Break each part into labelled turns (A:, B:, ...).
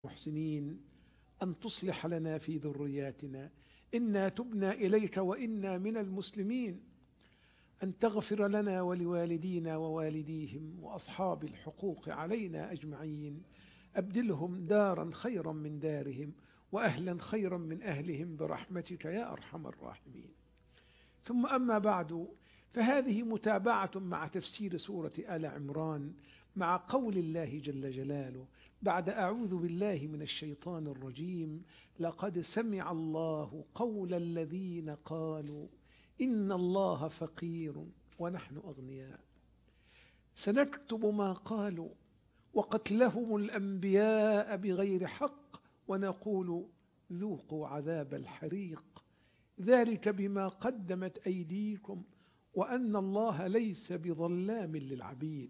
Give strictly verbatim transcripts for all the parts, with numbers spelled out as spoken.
A: المحسنين أن تصلح لنا في ذرياتنا إنا تبنا إليك وإنا من المسلمين، أن تغفر لنا ولوالدينا ووالديهم وأصحاب الحقوق علينا أجمعين، أبدلهم دارا خيرا من دارهم وأهلا خيرا من أهلهم برحمتك يا أرحم الراحمين. ثم أما بعد، فهذه متابعة مع تفسير سورة آل عمران مع قول الله جل جلاله بعد أعوذ بالله من الشيطان الرجيم: لقد سمع الله قول الذين قالوا إن الله فقير ونحن أغنياء سنكتب ما قالوا وقتلهم الأنبياء بغير حق ونقول ذوقوا عذاب الحريق ذلك بما قدمت أيديكم وأن الله ليس بظلام للعبيد.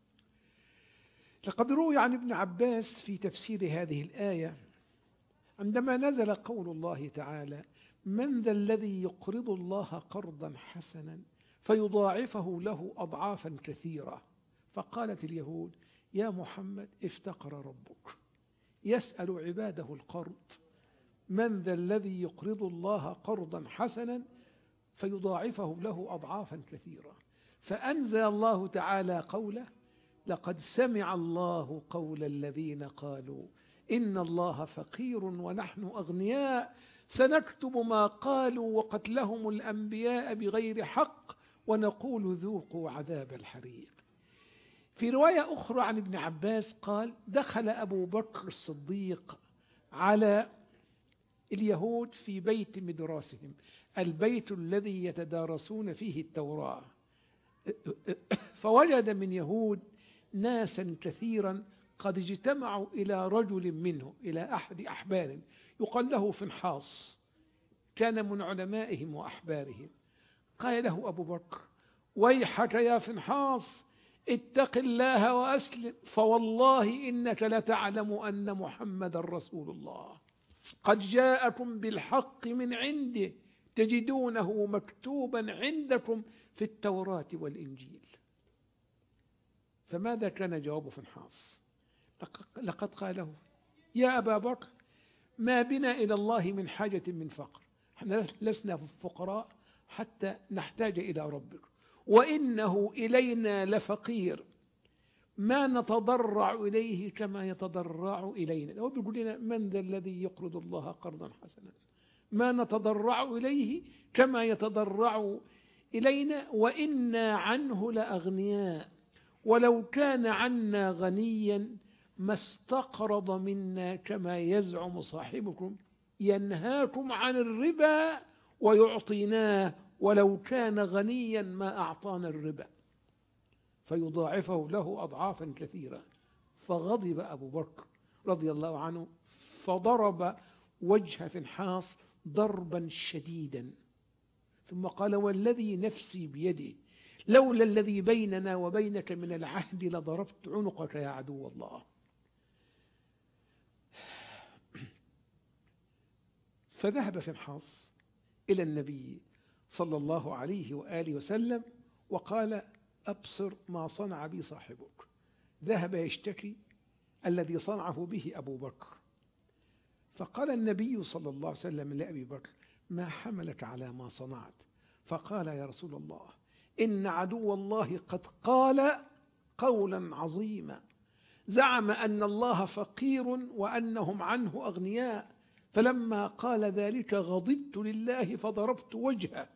A: لقد روي عن ابن عباس في تفسير هذه الآية عندما نزل قول الله تعالى: من ذا الذي يقرض الله قرضا حسنا فيضاعفه له أضعافا كثيرة، فقالت اليهود: يا محمد افتقر ربك يسأل عباده القرض، من ذا الذي يقرض الله قرضا حسنا فيضاعفه له أضعافا كثيرة، فأنزل الله تعالى قوله: لقد سمع الله قول الذين قالوا إن الله فقير ونحن أغنياء سنكتب ما قالوا وقتلهم الأنبياء بغير حق ونقول ذوقوا عذاب الحريق. في رواية أخرى عن ابن عباس قال: دخل أبو بكر الصديق على اليهود في بيت مدراسهم، البيت الذي يتدارسون فيه التوراة، فوجد من يهود ناسا كثيرا قد اجتمعوا إلى رجل منه، إلى أحد أحبار يقال له فنحاص، كان من علمائهم وأحبارهم. قال له أبو بكر: ويحك يا فنحاص، اتق الله وأسلم، فوالله إنك لتعلم أن محمد رسول الله قد جاءكم بالحق من عنده تجدونه مكتوبا عندكم في التوراة والإنجيل. فماذا كان جواب فنحاص؟ لقد قاله: يا أبا بكر، ما بنا إلى الله من حاجة من فقر، احنا لسنا فقراء حتى نحتاج إلى ربك، وإنه إلينا لفقير ما نتضرع إليه كما يتضرع إلينا. هو بيقول لنا: من ذا الذي يقرض الله قرضا حسنا، ما نتضرع إليه كما يتضرع إلينا، وإنا عنه لأغنياء، ولو كان عنا غنيا ما استقرض منا كما يزعم صاحبكم ينهاكم عن الربا ويعطيناه، ولو كان غنيا ما أعطانا الربا فيضاعفه له أضعافا كثيرة. فغضب أبو بكر رضي الله عنه فضرب وجه فنحاص ضربا شديدا، ثم قال: والذي نفسي بيده لولا الذي بيننا وبينك من العهد لضربت عنقك يا عدو الله. فذهب فنحاص إلى النبي صلى الله عليه وآله وسلم وقال: أبصر ما صنع بي صاحبك. ذهب يشتكي الذي صنعه به أبو بكر، فقال النبي صلى الله عليه وسلم لأبي بكر: ما حملك على ما صنعت؟ فقال: يا رسول الله، إن عدو الله قد قال قولا عظيما، زعم أن الله فقير وأنهم عنه أغنياء، فلما قال ذلك غضبت لله فضربت وجهه.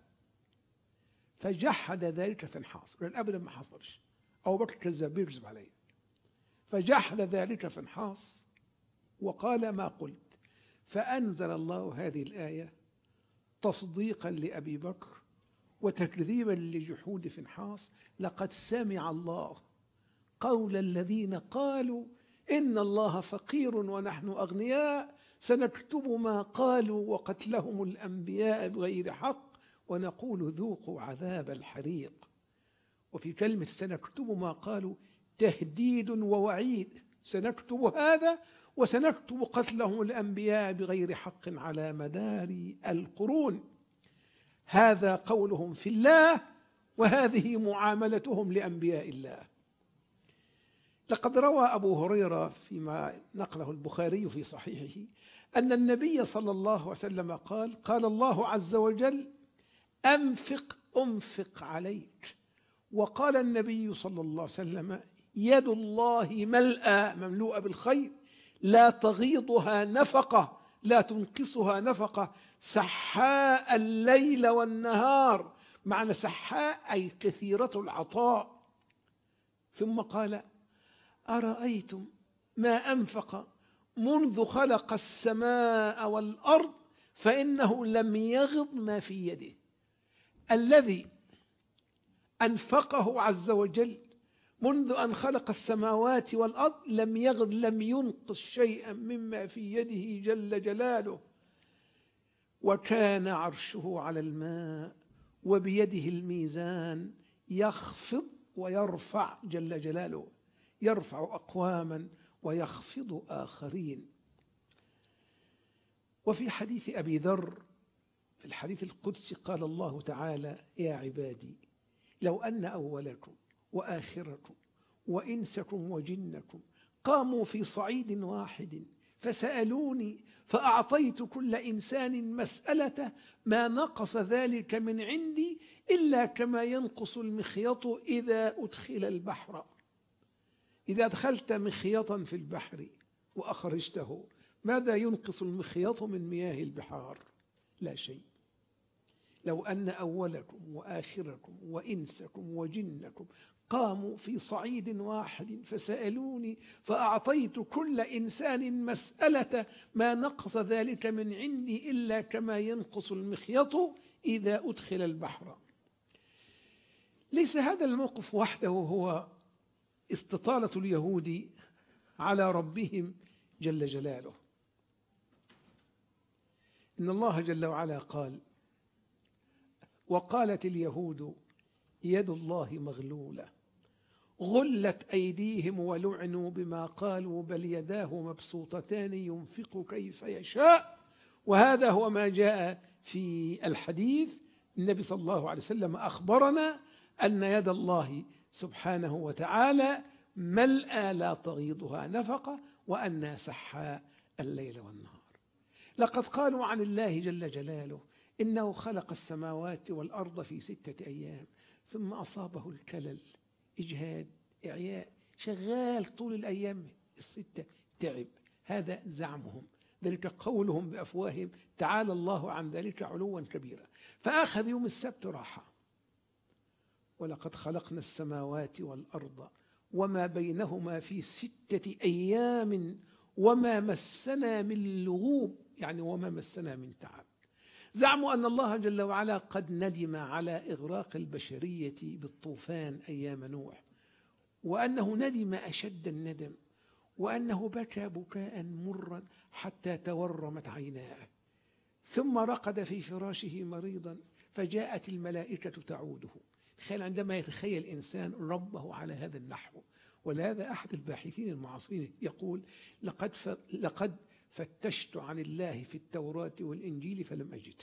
A: فجحد ذلك فنحاص، لأن أبدا ما حصلش، أبو بكر كذاب بيكذب عليه. فجحد ذلك فنحاص وقال: ما قلت. فأنزل الله هذه الآية تصديقا لأبي بكر وتكذيبا لجحود فنحاص: لقد سمع الله قول الذين قالوا إن الله فقير ونحن أغنياء سنكتب ما قالوا وقتلهم الأنبياء بغير حق ونقول ذوقوا عذاب الحريق. وفي كلمة سنكتب ما قالوا تهديد ووعيد، سنكتب هذا وسنكتب قتلهم الأنبياء بغير حق على مدار القرون. هذا قولهم في الله وهذه معاملتهم لأنبياء الله. لقد روى أبو هريرة فيما نقله البخاري في صحيحه أن النبي صلى الله عليه وسلم قال قال الله عز وجل أنفق أنفق عليك. وقال النبي صلى الله عليه وسلم يد الله ملأى مملوءة بالخير لا تغيضها نفقة لا تنقصها نفقة سحاء الليل والنهار. معنى سحاء أي كثيرة العطاء. ثم قال أرأيتم ما أنفق منذ خلق السماء والأرض فإنه لم يغض ما في يده. الذي أنفقه عز وجل منذ أن خلق السماوات والأرض لم يغض لم ينقص شيئا مما في يده جل جلاله. وكان عرشه على الماء وبيده الميزان يخفض ويرفع جل جلاله، يرفع أقواما ويخفض آخرين. وفي حديث أبي ذر في الحديث القدسي قال الله تعالى يا عبادي لو أن أولكم وآخركم وإنسكم وجنكم قاموا في صعيد واحد فسألوني فأعطيت كل إنسان مسألته ما نقص ذلك من عندي إلا كما ينقص المخيط إذا أدخل البحر. إذا أدخلت مخيطا في البحر وأخرجته ماذا ينقص المخيط من مياه البحار؟ لا شيء. لو أن أولكم وآخركم وإنسكم وجنكم قاموا في صعيد واحد فسألوني فأعطيت كل إنسان مسألة ما نقص ذلك من عندي إلا كما ينقص المخيط إذا أدخل البحر. ليس هذا الموقف وحده هو استطالة اليهود على ربهم جل جلاله. إن الله جل وعلا قال وقالت اليهود يد الله مغلولة غلت أيديهم ولعنوا بما قالوا بل يداه مبسوطتان ينفق كيف يشاء. وهذا هو ما جاء في الحديث. النبي صلى الله عليه وسلم أخبرنا أن يد الله سبحانه وتعالى ملأى لا تغيضها نفقة وأنها سحاء الليل والنهار. لقد قالوا عن الله جل جلاله إنه خلق السماوات والأرض في ستة أيام ثم أصابه الكلل إجهاد إعياء شغال طول الأيام الستة تعب. هذا زعمهم، ذلك قولهم بأفواههم تعالى الله عن ذلك علوا كبيرا. فأخذ يوم السبت راحة. ولقد خلقنا السماوات والأرض وما بينهما في ستة أيام وما مسنا من لغوب، يعني وما مسنا من تعب. زعموا أن الله جل وعلا قد ندم على إغراق البشرية بالطوفان أيام نوح، وأنه ندم أشد الندم، وأنه بكى بكاء مرا حتى تورمت عيناه، ثم رقد في فراشه مريضا فجاءت الملائكة تعوده. تخيل عندما يتخيل إنسان ربه على هذا النحو. ولهذا أحد الباحثين المعاصرين يقول لقد ف... لقد فتشت عن الله في التوراة والإنجيل فلم أجده.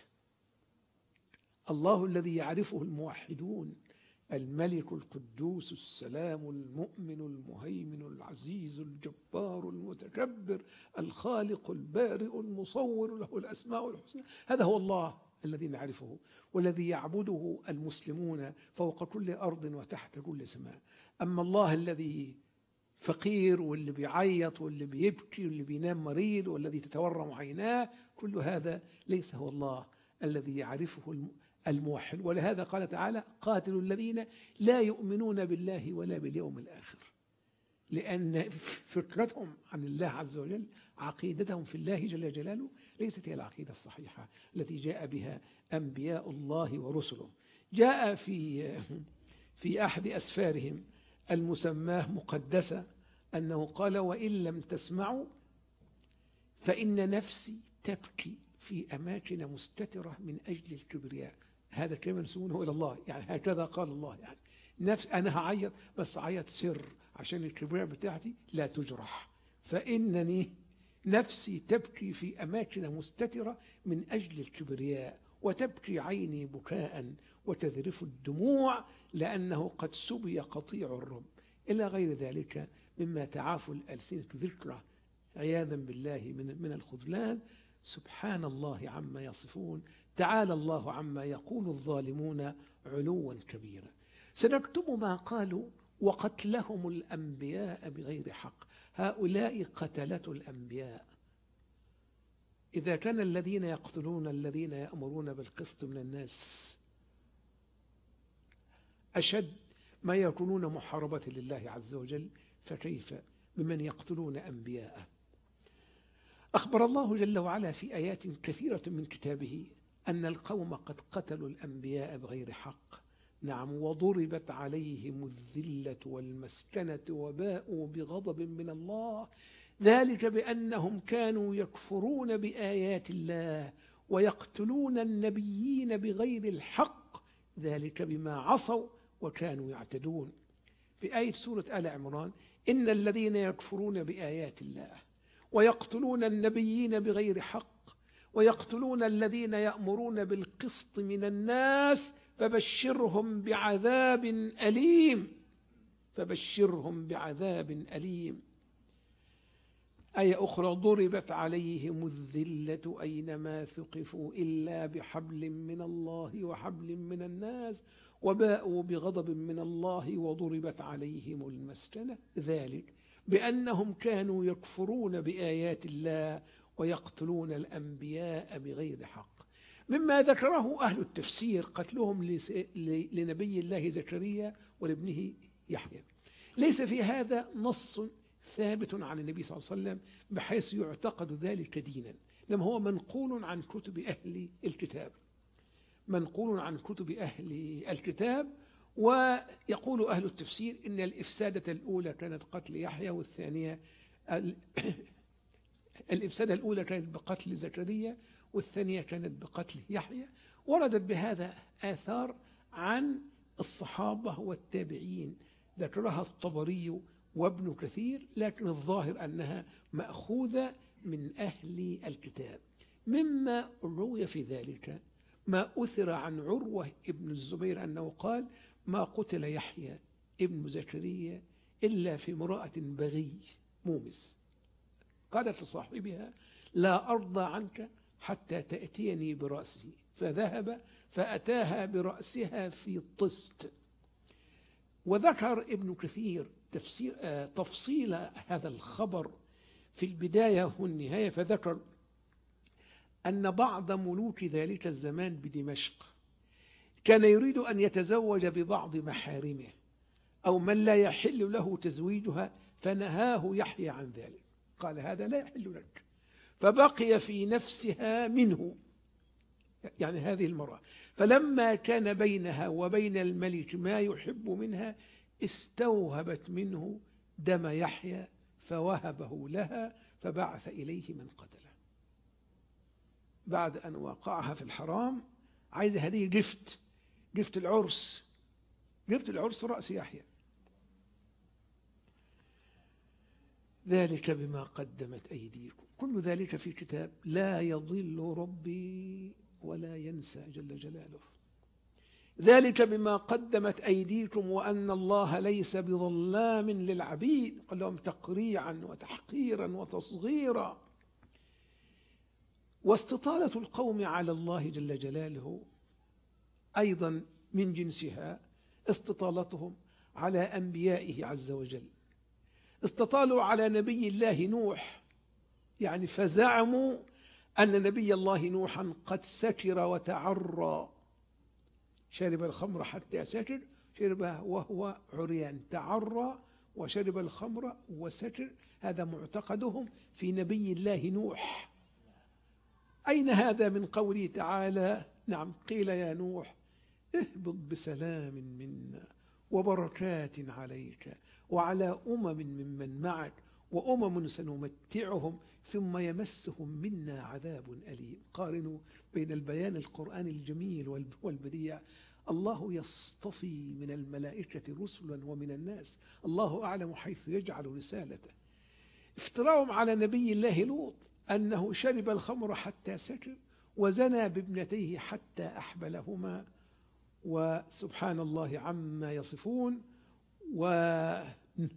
A: الله الذي يعرفه الموحدون الملك القدوس السلام المؤمن المهيمن العزيز الجبار المتكبر الخالق البارئ المصور له الأسماء الحسنى. هذا هو الله الذي نعرفه والذي يعبده المسلمون فوق كل أرض وتحت كل سماء. أما الله الذي فقير واللي بيعيط واللي بيبكي واللي بينام مريض والذي تتورم عيناه، كل هذا ليس هو الله الذي يعرفه الموحد. ولهذا قال تعالى قاتلوا الذين لا يؤمنون بالله ولا باليوم الآخر، لأن فكرتهم عن الله عز وجل عقيدتهم في الله جل جلاله ليست هي العقيدة الصحيحة التي جاء بها أنبياء الله ورسله. جاء في في أحد أسفارهم المسماه مقدسة أنه قال وإن لم تسمعوا فإن نفسي تبكي في أماكن مستترة من أجل الكبرياء. هذا كما ينسبونه إلى الله، يعني هكذا قال الله، يعني نفس أنا هعيط بس عيط سر عشان الكبرياء بتاعتي لا تجرح. فإنني نفسي تبكي في أماكن مستترة من أجل الكبرياء وتبكي عيني بكاء وتذرف الدموع لأنه قد سبي قطيع الرب إلى غير ذلك مما تعافوا الألسنة ذكره عياذا بالله من من الخذلان. سبحان الله عما يصفون، تعالى الله عما يقول الظالمون علوا كبيرا. سنكتب ما قالوا وقتلهم الأنبياء بغير حق. هؤلاء قتلة الأنبياء. إذا كان الذين يقتلون الذين يأمرون بالقسط من الناس أشد ما يكونون محاربة لله عز وجل، فكيف بمن يقتلون أنبياءه؟ أخبر الله جل وعلا في آيات كثيرة من كتابه أن القوم قد قتلوا الأنبياء بغير حق. نعم، وضربت عليهم الذلة والمسكنة وباءوا بغضب من الله، ذلك بأنهم كانوا يكفرون بآيات الله ويقتلون النبيين بغير الحق، ذلك بما عصوا وكانوا يعتدون. في آية سورة آل عمران: إن الذين يكفرون بآيات الله ويقتلون النبيين بغير حق ويقتلون الذين يأمرون بالقسط من الناس فبشرهم بعذاب أليم فبشرهم بعذاب أليم. آية أخرى: ضربت عليهم الذلة أينما ثقفوا إلا بحبل من الله وحبل من الناس وباءوا بغضب من الله وضربت عليهم المسكنة، ذلك بأنهم كانوا يكفرون بآيات الله ويقتلون الأنبياء بغير حق. مما ذكره أهل التفسير قتلهم لنبي الله زكريا ولابنه يحيى. ليس في هذا نص ثابت عن النبي صلى الله عليه وسلم بحيث يعتقد ذلك دينا، لما هو منقول عن كتب أهل الكتاب منقول عن كتب أهل الكتاب ويقول أهل التفسير إن الإفسادة الأولى كانت قتل يحيى، والثانية الإفسادة الأولى كانت بقتل زكريا والثانية كانت بقتل يحيى. وردت بهذا آثار عن الصحابة والتابعين ذكرها الطبري وابن كثير، لكن الظاهر أنها مأخوذة من أهل الكتاب. مما روي في ذلك ما أثر عن عروة ابن الزبير أنه قال: ما قتل يحيى ابن زكريا إلا في امرأة بغي مومس قالت لصاحبها: لا أرضى عنك حتى تأتيني برأسي، فذهب فأتاها برأسها في طست. وذكر ابن كثير تفسير آه تفصيل هذا الخبر في البداية والنهاية، فذكر أن بعض ملوك ذلك الزمان بدمشق كان يريد أن يتزوج ببعض محارمه أو من لا يحل له تزويجها، فنهاه يحيى عن ذلك، قال: هذا لا يحل لك. فبقي في نفسها منه، يعني هذه المرأة، فلما كان بينها وبين الملك ما يحب منها استوهبت منه دم يحيى فوهبه لها، فبعث إليه من قتله. بعد أن وقعها في الحرام عايز هذه جفت جفت العرس جفت العرس رأس يحيى. ذلك بما قدمت أيديكم، كل ذلك في كتاب لا يضل ربي ولا ينسى جل جلاله. ذلك بما قدمت أيديكم وأن الله ليس بظلام للعبيد، قال لهم تقريعا وتحقيرا وتصغيرا. واستطالة القوم على الله جل جلاله أيضا من جنسها استطالتهم على أنبيائه عز وجل. استطالوا على نبي الله نوح، يعني فزعموا أن نبي الله نوحا قد سكر وتعرى، شرب الخمر حتى سكر، شربها وهو عريان، تعرى وشرب الخمر وسكر. هذا معتقدهم في نبي الله نوح. أين هذا من قوله تعالى؟ نعم، قيل يا نوح اهبط بسلام منا وبركات عليك وعلى أمم ممن معك وأمم سنمتعهم ثم يمسهم منا عذاب أليم. قارنوا بين البيان القرآني الجميل والبديع. الله يصطفي من الملائكة رسلا ومن الناس، الله أعلم حيث يجعل رسالته. افتراهم على نبي الله لوط أنه شرب الخمر حتى سكر وزنى بابنتيه حتى أحبلهما، وسبحان الله عما يصفون.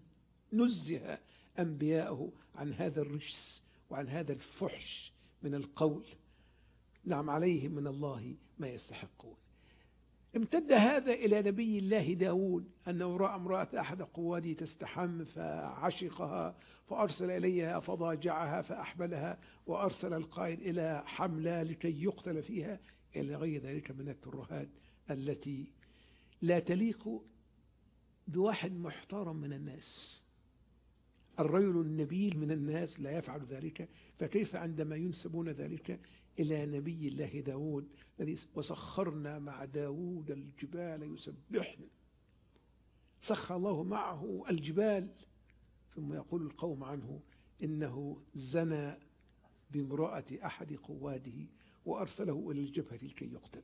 A: نزه أنبياءه عن هذا الرجس وعن هذا الفحش من القول. نعم، عليهم من الله ما يستحقون. امتد هذا إلى نبي الله داود، أنه رأى امرأة أحد قواده تستحم فعشقها فأرسل إليها فضاجعها فأحبلها، وأرسل القائد إلى حملة لكي يقتل فيها، إلى غير ذلك من الترهات التي لا تليق بواحد محترم من الناس. الرجل النبيل من الناس لا يفعل ذلك، فكيف عندما ينسبون ذلك إلى نبي الله داود الذي وسخرنا مع داود الجبال يسبحن، سخر الله معه الجبال، ثم يقول القوم عنه إنه زنى بامرأة أحد قواده وأرسله إلى الجبهة لكي يقتل.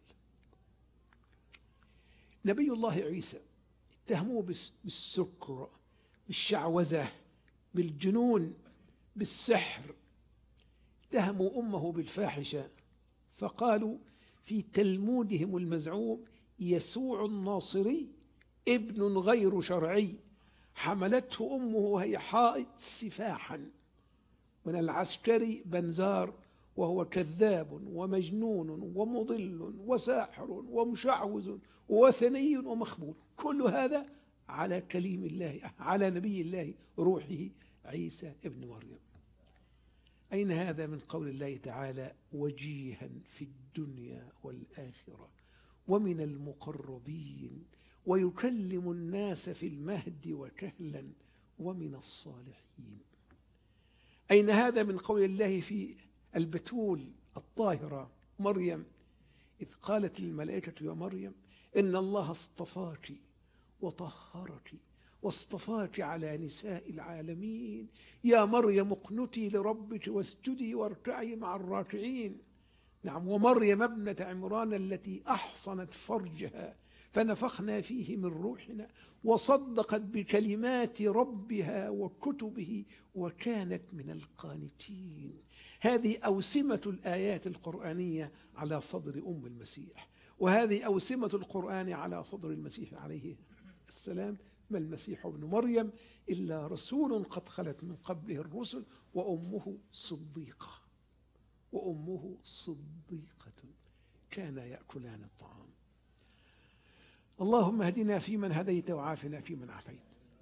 A: نبي الله عيسى اتهموه بالسكر، بالشعوذة، بالجنون، بالسحر، اتهموا أمه بالفاحشة، فقالوا في تلمودهم المزعوم يسوع الناصري ابن غير شرعي، حملته أمه وهي حائض سفاحا من العسكري بنزار، وهو كذاب ومجنون ومضل وساحر ومشعوذ ووثني ومخبول. كل هذا على كليم الله، على نبي الله روحه عيسى ابن مريم. أين هذا من قول الله تعالى وجيها في الدنيا والآخرة ومن المقربين ويكلم الناس في المهد وكهلا ومن الصالحين؟ أين هذا من قول الله في البتول الطاهرة مريم إذ قالت للملائكة يا مريم إن الله اصطفاك وطهرك واصطفاك على نساء العالمين، يا مريم اقنتي لربك واسجدي واركعي مع الراكعين. نعم، ومريم ابنة عمران التي أحصنت فرجها فنفخنا فيه من روحنا وصدقت بكلمات ربها وكتبه وكانت من القانتين. هذه أوسمة الآيات القرآنية على صدر أم المسيح، وهذه أوسمة القرآن على صدر المسيح عليه السلام. ما المسيح ابن مريم إلا رسول قد خلت من قبله الرسل وأمه صديقة وأمه صديقة كانا يأكلان الطعام. اللهم اهدنا فيمن هديت وعافنا فيمن عافيت.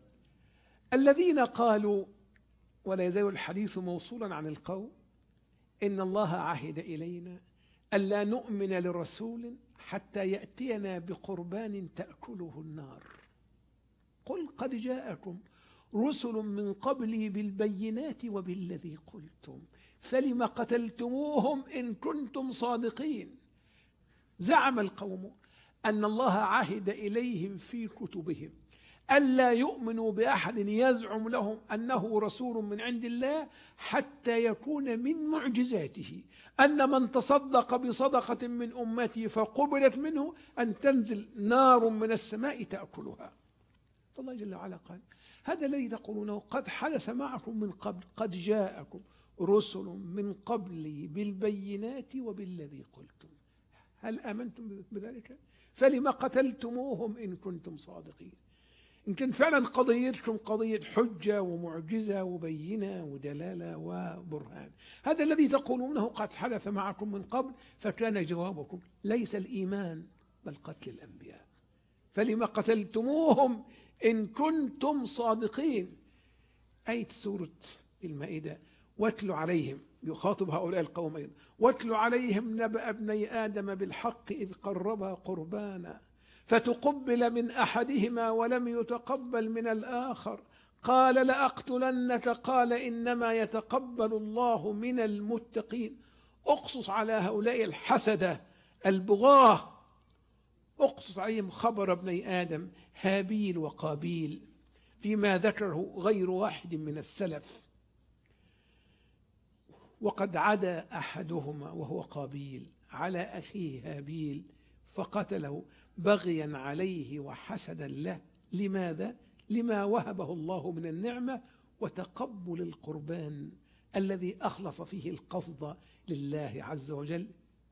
A: الذين قالوا، ولا يزال الحديث موصولا عن القوم، إن الله عهد إلينا ألا نؤمن لرسول حتى يأتينا بقربان تأكله النار. قل قد جاءكم رسل من قبلي بالبينات وبالذي قلتم فلم قتلتموهم إن كنتم صادقين. زعم القوم أن الله عهد إليهم في كتبهم ألا يؤمنوا بأحد يزعم لهم أنه رسول من عند الله حتى يكون من معجزاته أن من تصدق بصدقة من أمته فقبلت منه أن تنزل نار من السماء تأكلها. فالله جل وعلا قال هذا الذي تقولونه قد حدث معكم من قبل، قد جاءكم رسل من قبلي بالبينات وبالذي قلتم، هل آمنتم بذلك؟ فلما قتلتموهم إن كنتم صادقين. إن كان فعلا قضيتكم قضية حجة ومعجزة وبينة ودلالة وبرهان، هذا الذي تقولونه قد حدث معكم من قبل، فكان جوابكم ليس الإيمان بل قتل الأنبياء. فلما قتلتموهم إن كنتم صادقين. آية سورة المائدة واتل عليهم، يخاطب هؤلاء القوم أيضا، واتل عليهم نبأ ابني آدم بالحق إذ قربا قربانا فتقبل من أحدهما ولم يتقبل من الآخر قال لأقتلنك قال إنما يتقبل الله من المتقين. أقصص على هؤلاء الحسدة البغاة، أقصص عليهم خبر ابني آدم هابيل وقابيل فيما ذكره غير واحد من السلف. وقد عدا أحدهما وهو قابيل على أخيه هابيل فقتله بغيا عليه وحسدا له. لماذا؟ لما وهبه الله من النعمة وتقبل القربان الذي أخلص فيه القصد لله عز وجل.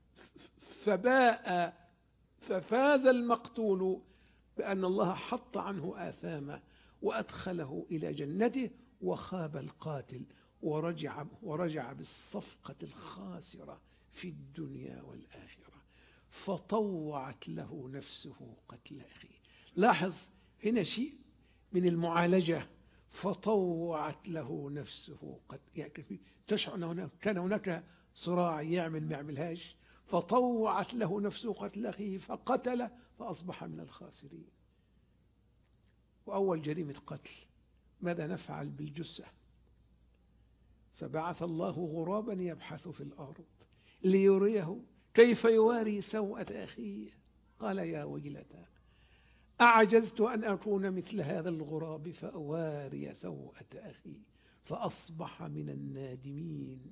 A: فباء ففاز المقتول بأن الله حط عنه آثامه وأدخله إلى جنته، وخاب القاتل ورجع, ورجع بالصفقة الخاسرة في الدنيا والآخرة، فطوعت له نفسه قتل أخيه. لاحظ هنا شيء من المعالجة، فطوعت له نفسه قتل، يعني تشعر أنه كان هناك صراع يعمل ما يعملهاش، فطوعت له نفسه قتل أخيه فقتل فأصبح من الخاسرين. وأول جريمة قتل ماذا نفعل بالجثة؟ فبعث الله غرابا يبحث في الأرض ليريه كيف يواري سوءة أخيه، قال يا ويلتى أعجزت أن أكون مثل هذا الغراب فأواري سوءة أخي فأصبح من النادمين.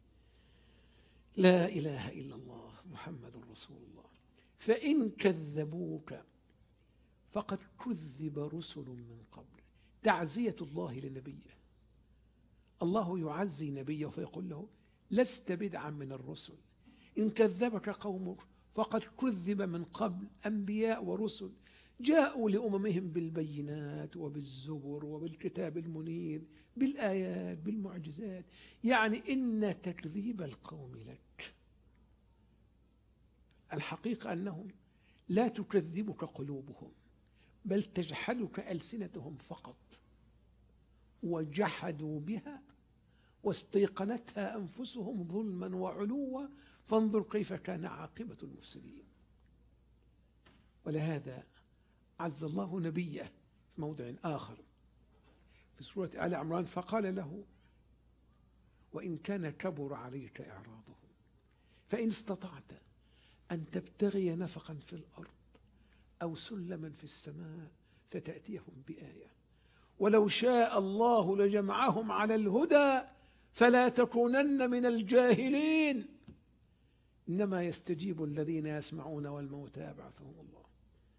A: لا إله إلا الله محمد رسول الله. فإن كذبوك فقد كذب رسل من قبل. تعزية الله لنبيه، الله يعزي نبيه فيقول له لست بدعا من الرسل، إن كذبك قومك فقد كذب من قبل أنبياء ورسل جاءوا لأممهم بالبينات وبالزبر وبالكتاب المنير بالآيات بالمعجزات. يعني إن تكذيب القوم لك الحقيقة أنهم لا تكذبك قلوبهم بل تجحدك ألسنتهم فقط، وجحدوا بها واستيقنتها أنفسهم ظلما وعلوا، فانظر كيف كان عاقبة المفسدين. ولهذا عز الله نبيه في موضع آخر في سورة آل عمران فقال له وإن كان كبر عليك إعراضهم فإن استطعت أن تبتغي نفقا في الأرض أو سلما في السماء فتأتيهم بآية ولو شاء الله لجمعهم على الهدى فلا تكونن من الجاهلين إنما يستجيب الذين يسمعون والموتى يبعثهم الله.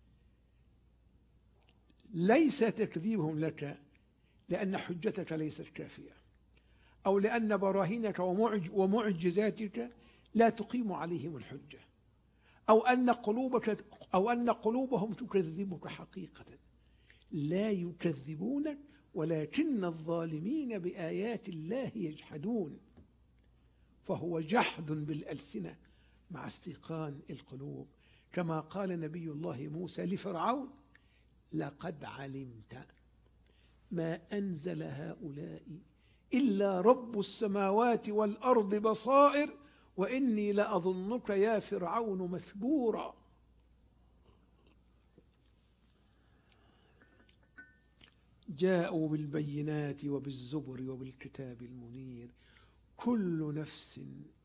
A: ليس تكذيبهم لك لأن حجتك ليست كافية أو لأن براهينك ومعجزاتك لا تقيم عليهم الحجة أو أن قلوبك أو أن قلوبهم تكذبك حقيقة. لا يكذبونك ولكن الظالمين بآيات الله يجحدون، فهو جحد بالألسنة مع استيقان القلوب، كما قال نبي الله موسى لفرعون لقد علمت ما أنزل هؤلاء إلا رب السماوات والأرض بصائر وإني لأظنك يا فرعون مثبورا. جاءوا بالبينات وبالزبر وبالكتاب المنير كل نفس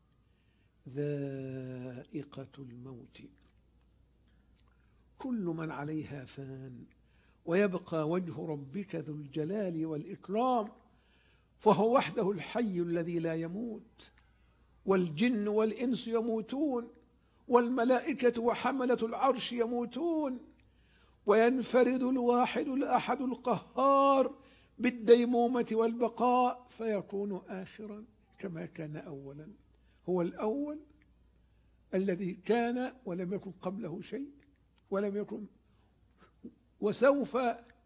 A: ذائقة الموت كل من عليها فان ويبقى وجه ربك ذو الجلال والإكرام فهو وحده الحي الذي لا يموت والجن والإنس يموتون والملائكة وحملة العرش يموتون وينفرد الواحد الأحد القهار بالديمومة والبقاء فيكون آخرا كما كان أولا. هو الأول الذي كان ولم يكن قبله شيء ولم يكن وسوف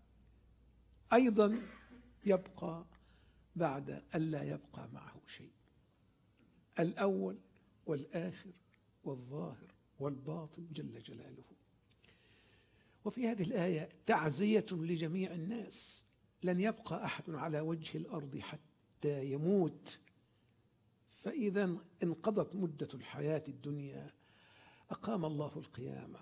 A: أيضا يبقى بعد ألا يبقى معه شيء. الأول والآخر والظاهر والباطن جل جلاله. وفي هذه الآية تعزية لجميع الناس، لن يبقى أحد على وجه الأرض حتى يموت، فإذا انقضت مدة الحياة الدنيا أقام الله القيامة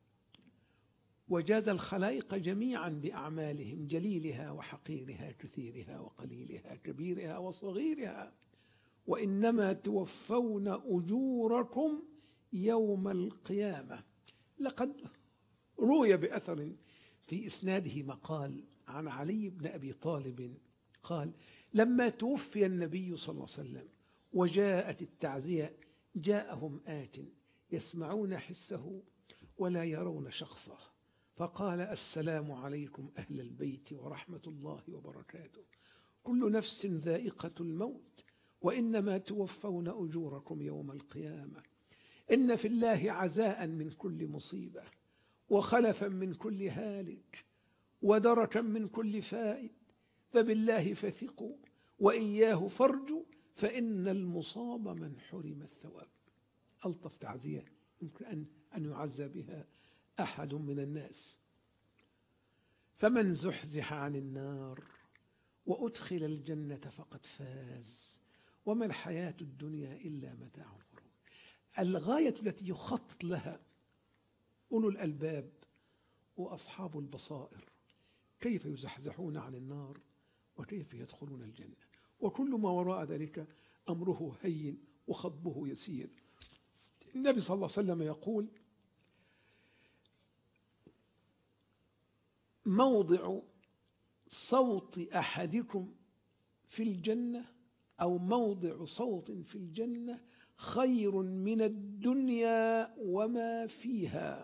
A: وجاز الخلائق جميعا بأعمالهم جليلها وحقيرها كثيرها وقليلها كبيرها وصغيرها وإنما توفون أجوركم يوم القيامة. لقد روي بأثر في إسناده مقال عن علي بن أبي طالب قال لما توفي النبي صلى الله عليه وسلم وجاءت التعزية جاءهم آت يسمعون حسه ولا يرون شخصه فقال السلام عليكم أهل البيت ورحمة الله وبركاته كل نفس ذائقة الموت وإنما توفون أجوركم يوم القيامة إن في الله عزاء من كل مصيبة وخلفا من كل هالك ودركا من كل فائد، فبالله فثقوا وإياه فارجوا، فإن المصاب من حرم الثواب. ألطف تعزية يمكن أن أن يعزى بها أحد من الناس. فمن زحزح عن النار وأدخل الجنة فقد فاز، وما الحياة الدنيا إلا متاع الغرور. الغاية التي يخطط لها أولو الألباب وأصحاب البصائر كيف يزحزحون عن النار وكيف يدخلون الجنة، وكل ما وراء ذلك أمره هين وخطبه يسير. النبي صلى الله عليه وسلم يقول: موضع صوت أحدكم في الجنة أو موضع صوت في الجنة خير من الدنيا وما فيها.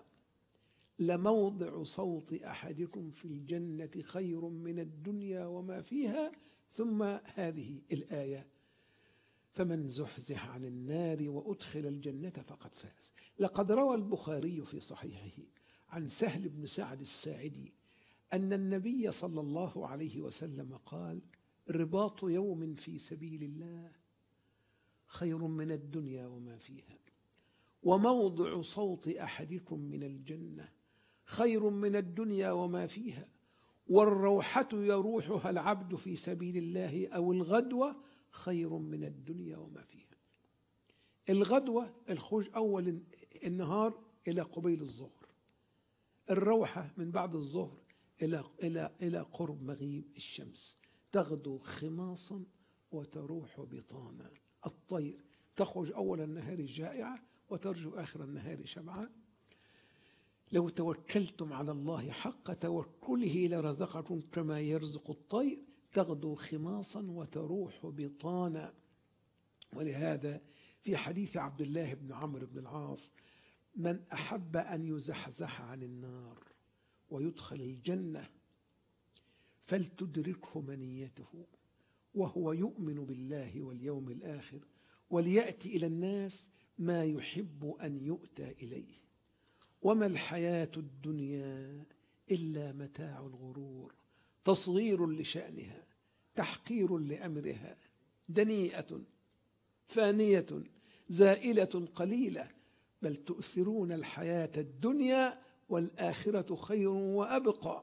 A: لموضع صوت أحدكم في الجنة خير من الدنيا وما فيها. ثم هذه الآية: فمن زحزح عن النار وأدخل الجنة فقد فاز. لقد روى البخاري في صحيحه عن سهل بن سعد الساعدي أن النبي صلى الله عليه وسلم قال: رباط يوم في سبيل الله خير من الدنيا وما فيها، وموضع صوت أحدكم من الجنة خير من الدنيا وما فيها، والروحة يروحها العبد في سبيل الله أو الغدوة خير من الدنيا وما فيها. الغدوة الخروج أول النهار إلى قبيل الظهر، الروحة من بعد الظهر إلى إلى إلى قرب مغيب الشمس. تغدو خماصا وتروح بطانا. الطير تخرج أول النهار جائعة وترجو آخر النهار شبعا. لو توكلتم على الله حق توكله لرزقكم كما يرزق الطير تغدو خماصا وتروح بطانا. ولهذا في حديث عبد الله بن عمرو بن العاص: من أحب أن يزحزح عن النار ويدخل الجنة فلتدركه منيته وهو يؤمن بالله واليوم الآخر، وليأتي إلى الناس ما يحب أن يؤتى إليه. وما الحياة الدنيا إلا متاع الغرور. تصغير لشأنها، تحقير لأمرها، دنيئة فانية زائلة قليلة، بل تؤثرون الحياة الدنيا والآخرة خير وأبقى.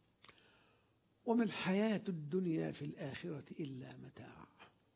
A: وما الحياة الدنيا في الآخرة إلا متاع.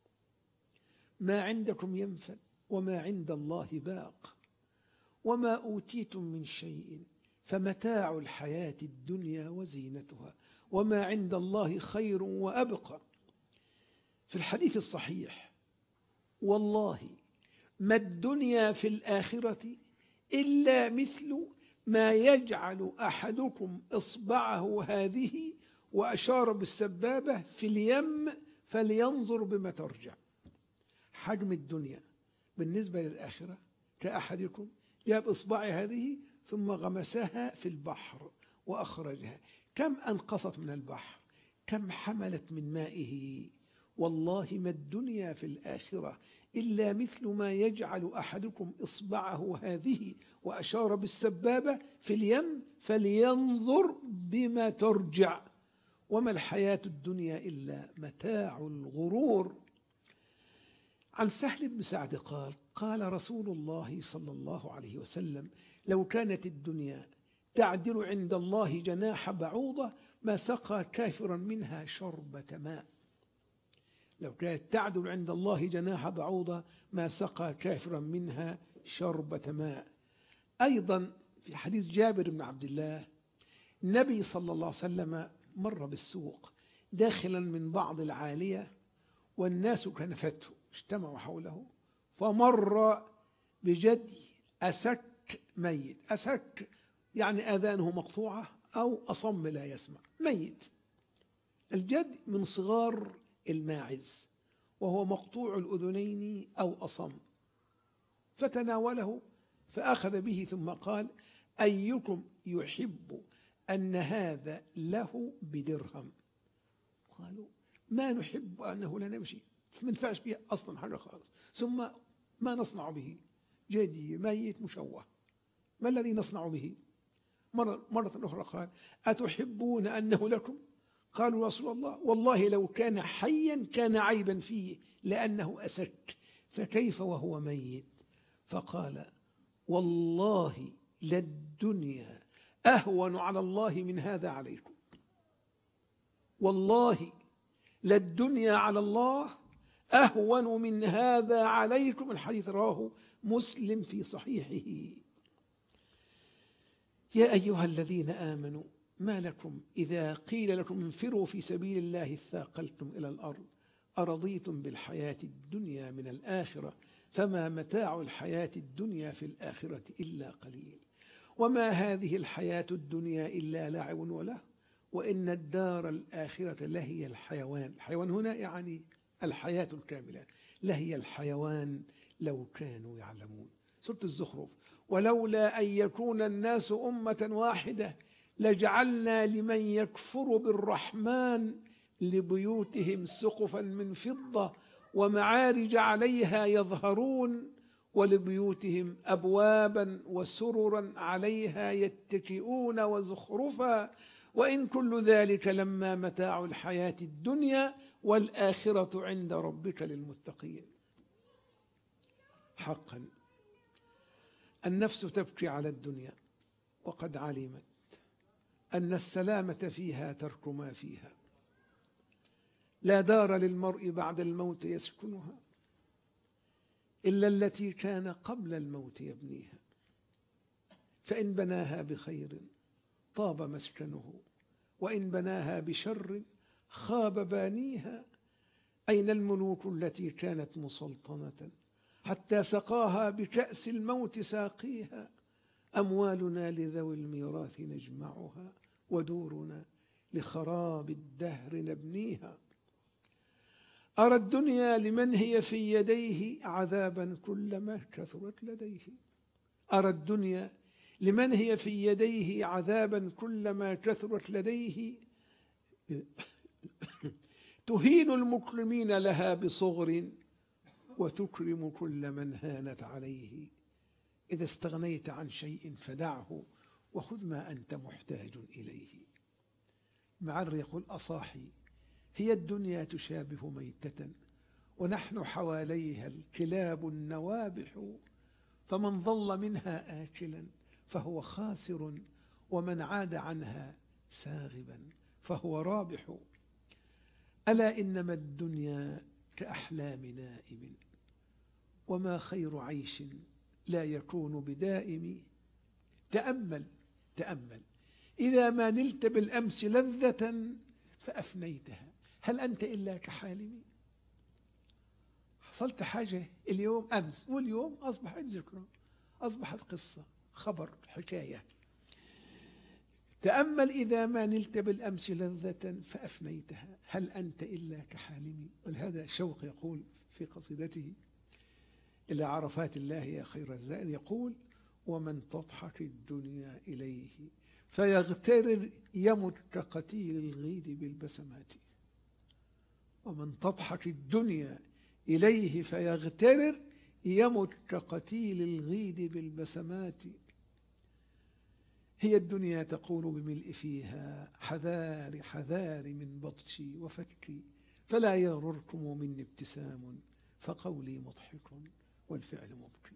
A: ما عندكم ينفد وما عند الله باق، وما أوتيتم من شيء فمتاع الحياة الدنيا وزينتها، وما عند الله خير وأبقى. في الحديث الصحيح: والله ما الدنيا في الآخرة إلا مثل ما يجعل أحدكم إصبعه هذه وأشار بالسبابة في اليم فلينظر بما ترجع. حجم الدنيا بالنسبة للآخرة كأحدكم جاب إصبعه هذه ثم غمسها في البحر وأخرجها. كم أنقصت من البحر، كم حملت من مائه. والله ما الدنيا في الآخرة إلا مثل ما يجعل أحدكم إصبعه هذه وأشار بالسبابة في اليم فلينظر بما ترجع. وما الحياة الدنيا إلا متاع الغرور. عن سهل بن سعد قال: قال رسول الله صلى الله عليه وسلم: لو كانت الدنيا تعدل عند الله جناح بعوضة ما سقى كافرا منها شربة ماء. لو كانت تعدل عند الله جناح بعوضة ما سقى كافرا منها شربة ماء. أيضا في حديث جابر بن عبد الله: النبي صلى الله عليه وسلم مر بالسوق داخلا من بعض العالية والناس كنفته اجتمعوا حوله، فمر بجدي أسك ميت. أسك يعني آذانه مقطوعة أو أصم لا يسمع، ميت. الجد من صغار الماعز وهو مقطوع الأذنين أو أصم، فتناوله فأخذ به ثم قال: أيكم يحب أن هذا له بدرهم؟ قالوا: ما نحب أنه لا نمشي، ما نفعش به أصلا حاجة خالص، ثم ما نصنع به؟ جدي ميت مشوه، ما الذي نصنع به؟ مرة, مرة أخرى قال أتحبون أنه لكم؟ قالوا رسول الله والله لو كان حيا كان عيبا فيه لأنه أسك، فكيف وهو ميت؟ فقال والله للدنيا أهون على الله من هذا عليكم، والله للدنيا على الله أهون من هذا عليكم. الحديث رواه مسلم في صحيحه. يا أيها الذين آمنوا ما لكم إذا قيل لكم انفروا في سبيل الله اثاقلتم إلى الأرض أرضيتم بالحياة الدنيا من الآخرة فما متاع الحياة الدنيا في الآخرة إلا قليل وما هذه الحياة الدنيا إلا لعب وله وإن الدار الآخرة لهي الحيوان. الحيوان هنا يعني الحياة الكاملة، لهي الحيوان لو كانوا يعلمون. سورة الزخرف. ولولا أن يكون الناس أمة واحدة لجعلنا لمن يكفر بالرحمن لبيوتهم سقفا من فضة ومعارج عليها يظهرون ولبيوتهم أبوابا وسررا عليها يتكئون وزخرفا وإن كل ذلك لما متاع الحياة الدنيا والآخرة عند ربك للمتقين. حقا النفس تبكي على الدنيا وقد علمت أن السلامة فيها ترك ما فيها. لا دار للمرء بعد الموت يسكنها إلا التي كان قبل الموت يبنيها، فإن بناها بخير طاب مسكنه وإن بناها بشر خاب بانيها. أين الملوك التي كانت مسلطنة حتى سقاها بكأس الموت ساقيها؟ أموالنا لذوي الميراث نجمعها ودورنا لخراب الدهر نبنيها. أرى الدنيا لمن هي في يديه عذابا كلما كثرت لديه. أرى الدنيا لمن هي في يديه عذابا كلما كثرت لديه تهين المكرمين لها بصغر وتكرم كل من هانت عليه. إذا استغنيت عن شيء فدعه وخذ ما أنت محتاج إليه. معر يقول أصاحي هي الدنيا تشابه ميتة ونحن حواليها الكلاب النوابح فمن ظل منها آكلا فهو خاسر ومن عاد عنها ساغبا فهو رابح. ألا إنما الدنيا كأحلام نائم وما خير عيش لا يكون بدائم. تأمل تأمل إذا ما نلت بالأمس لذة فأفنيتها هل أنت إلا كحالم؟ حصلت حاجة اليوم أمس واليوم أصبحت ذكرى، أصبحت قصة، خبر، حكاية. تأمل إذا ما نلت بالأمس لذة فأفنيتها هل أنت إلا كحالم. ولهذا شوق يقول في قصيدته إلى عرفات الله يا خير الزائر يقول ومن تضحك الدنيا إليه فيغترر يمت كقتيل الغيد بالبسمات. ومن تضحك الدنيا إليه فيغترر يمت كقتيل الغيد بالبسمات. هي الدنيا تقول بملء فيها حذار حذار من بطشي وفكي فلا يغرركم مني ابتسام فقولي مضحك والفعل مبكي.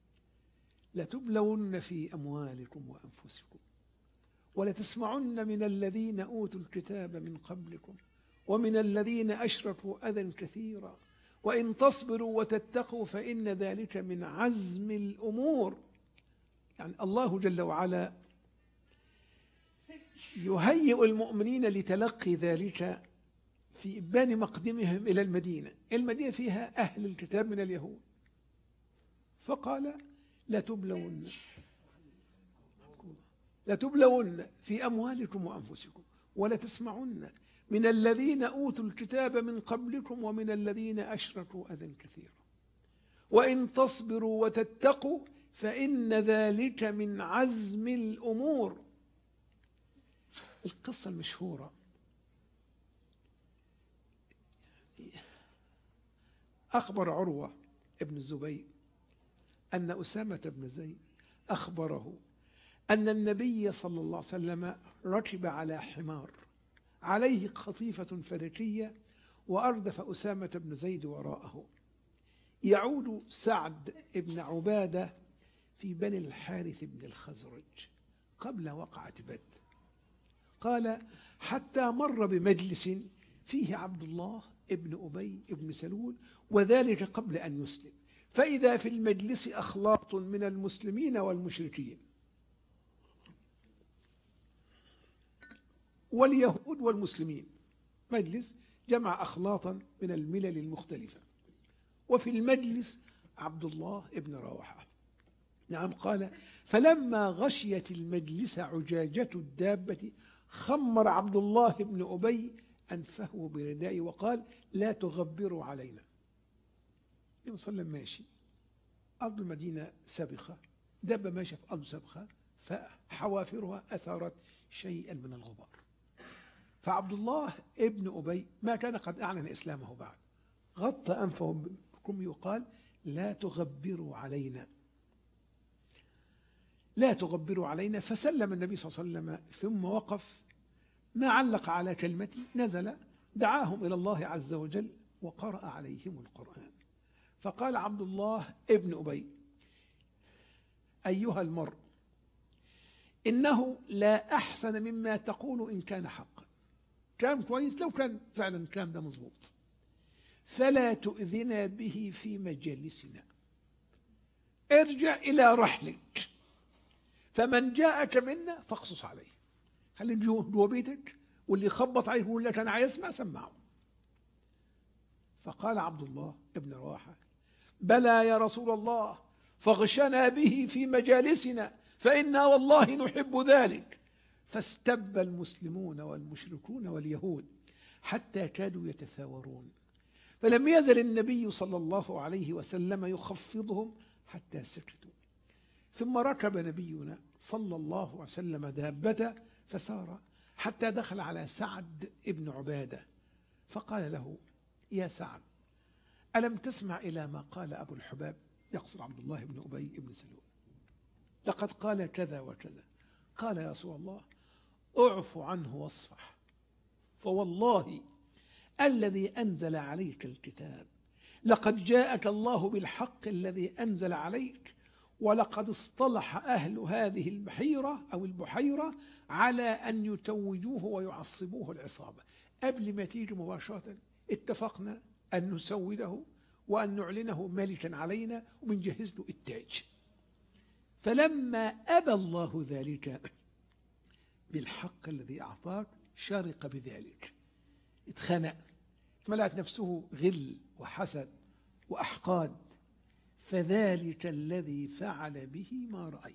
A: لتبلون في أموالكم وأنفسكم ولتسمعن من الذين أوتوا الكتاب من قبلكم ومن الذين أشركوا أذى كثيرا وإن تصبروا وتتقوا فإن ذلك من عزم الأمور. يعني الله جل وعلا يهيئ المؤمنين لتلقي ذلك في إبان مقدمهم إلى المدينة. المدينة فيها أهل الكتاب من اليهود فقال لتبلون لتبلون في أموالكم وأنفسكم ولتسمعن من الذين أوتوا الكتاب من قبلكم ومن الذين أشركوا أذى كثيرا وإن تصبروا وتتقوا فإن ذلك من عزم الأمور. القصة المشهورة أخبر عروة ابن الزبير أن أسامة بن زيد أخبره أن النبي صلى الله عليه وسلم ركب على حمار عليه قطيفة فلكية وأردف أسامة بن زيد وراءه. يعود سعد بن عبادة في بني الحارث بن الخزرج قبل وقعة بدر. قال: حتى مر بمجلس فيه عبد الله ابن أبي ابن سلول، وذلك قبل أن يسلم، فإذا في المجلس أخلاط من المسلمين والمشركين واليهود والمسلمين، مجلس جمع أخلاطا من الملل المختلفة، وفي المجلس عبد الله ابن رواحة. نعم. قال: فلما غشيت المجلس عجاجة الدابة خمر عبد الله بن أبي أنفه بردائه وقال: لا تغبروا علينا. النبي صلى الله عليه وسلم ماشي، أرض المدينة سبخة، دابة ماشية في أرض سبخة، فحوافرها أثارت شيئا من الغبار. فعبد الله ابن أبي ما كان قد أعلن إسلامه بعد، غطى أنفه بكم يقال: لا تغبروا علينا، لا تغبروا علينا. فسلم النبي صلى الله عليه وسلم ثم وقف، ما علق على كلمته، نزل دعاهم إلى الله عز وجل وقرأ عليهم القرآن. فقال عبد الله ابن أبي: أيها المرء، إنه لا أحسن مما تقول إن كان حقا. كلام كويس لو كان فعلا الكلام ده مظبوط، فلا تؤذنا به في مجالسنا، ارجع إلى رحلك، فمن جاءك منا فاقصص عليه. خلي جوه بيتك، واللي يخبط عليه يقول لك أنا عايز أسمع، سمعه. فقال عبد الله ابن رواحة: بلى يا رسول الله، فاغشنا به في مجالسنا، فإنا والله نحب ذلك. فاستب المسلمون والمشركون واليهود حتى كادوا يتثاورون، فلم يزل النبي صلى الله عليه وسلم يخفضهم حتى سكتوا. ثم ركب نبينا صلى الله عليه وسلم دابته فسار حتى دخل على سعد ابن عبادة، فقال له: يا سعد، ألم تسمع إلى ما قال أبو الحباب؟ يقصد عبد الله بن أبي بن سلول، لقد قال كذا وكذا. قال: يا رسول الله، اعف عنه واصفح، فوالله الذي أنزل عليك الكتاب لقد جاءك الله بالحق الذي أنزل عليك، ولقد اصطلح أهل هذه البحيرة أو البحيرة على أن يتوجوه ويعصبوه العصابة. قبل ما تيجي مباشرة اتفقنا أن نسوده وأن نعلنه ملكا علينا وبنجهز له التاج. فلما أبى الله ذلك بالحق الذي أعطاك شارق بذلك، اتخنق، اتملأت نفسه غل وحسد وأحقاد. فذلك الذي فعل به ما رأيت،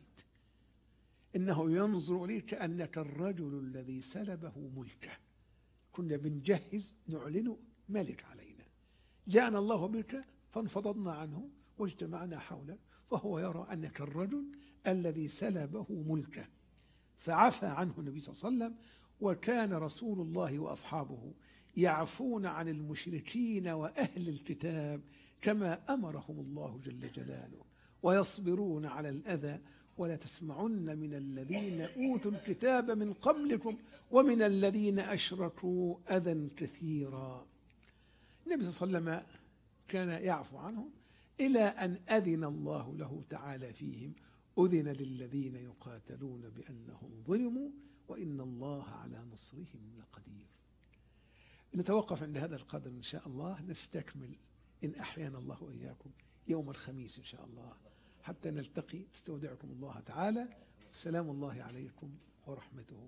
A: إنه ينظر إليك كأنك الرجل الذي سلبه ملكه، كنا بنجهز نعلنه ملك علينا، جاءنا الله بك فانفضضنا عنه واجتمعنا حوله، فهو يرى أنك الرجل الذي سلبه ملكه. فعفى عنه النبي صلى الله عليه وسلم، وكان رسول الله وأصحابه يعفون عن المشركين وأهل الكتاب كما أمرهم الله جل جلاله، ويصبرون على الأذى. ولا تسمعن من الذين أوتوا الكتاب من قبلكم ومن الذين أشركوا أذى كثيرا. النبي صلى الله عليه وسلم كان يعفو عنهم إلى أن أذن الله له تعالى فيهم: أذن للذين يقاتلون بأنهم ظلموا وإن الله على نصرهم لقدير. نتوقف عند هذا القدر إن شاء الله، نستكمل إن أحيانا الله وإياكم يوم الخميس إن شاء الله، حتى نلتقي. استودعكم الله تعالى، سلام الله عليكم ورحمته.